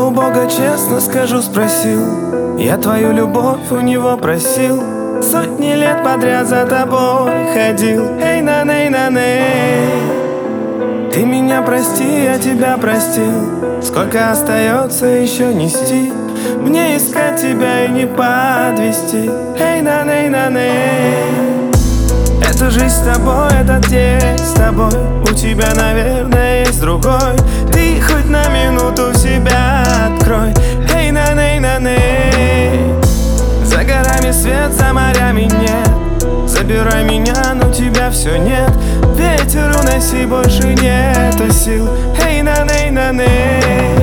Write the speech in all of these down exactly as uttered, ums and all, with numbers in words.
у Бога, честно скажу, спросил. Я твою любовь у него просил. Сотни лет подряд за тобой ходил. Эй, на ней, на ней. Ты меня прости, я тебя простил. Сколько остается еще нести? Мне искать тебя и не подвести. Эй, на ней, на ней. Эту жизнь с тобой, этот день с тобой. У тебя, наверное, есть другой. Ты хоть на минуту себя открой. Эй, на ней, на ней. За горами свет, за морями нет. Забирай меня, но тебя все нет. Ветер уноси, больше нету сил. Эй, на ней, на ней.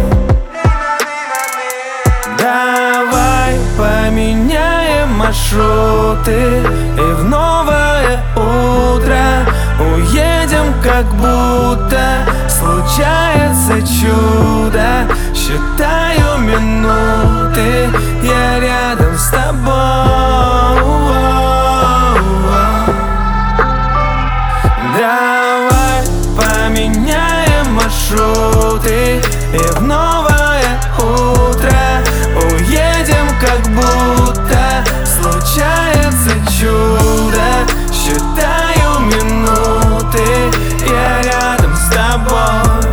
Давай поменяем маршруты и в новое утро уедем, как будто случается чудо. Считаю минуты, я рядом с тобой. Давай поменяем маршруты и в новое утро уедем, как будто случается чудо. Считаю минуты, я рядом с тобой.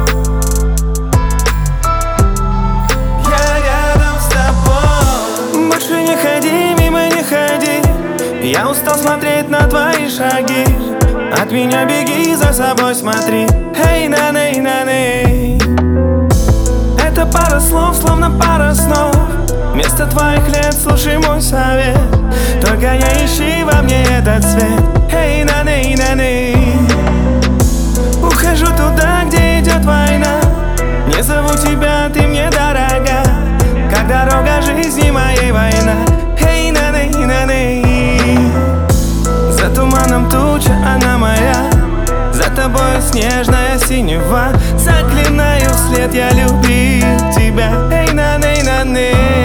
Я рядом с тобой. Больше не ходи, мимо не ходи. Я устал смотреть на твои шаги. От меня беги, за собой смотри. Эй, на ней, на ней. Это пара слов, словно пара снов. Вместо твоих лет слушай мой совет. Только не ищи во мне этот цвет. Эй, на ней, на ней. Ухожу туда, где идет война. Не зову тебя, ты мне дорога. Как дорога жизни моей война. Эй, на ней, на ней. За туманом туча, она моя. За тобой снежная синева. Заклинаю вслед, я любил тебя. Эй, на ней, на ней.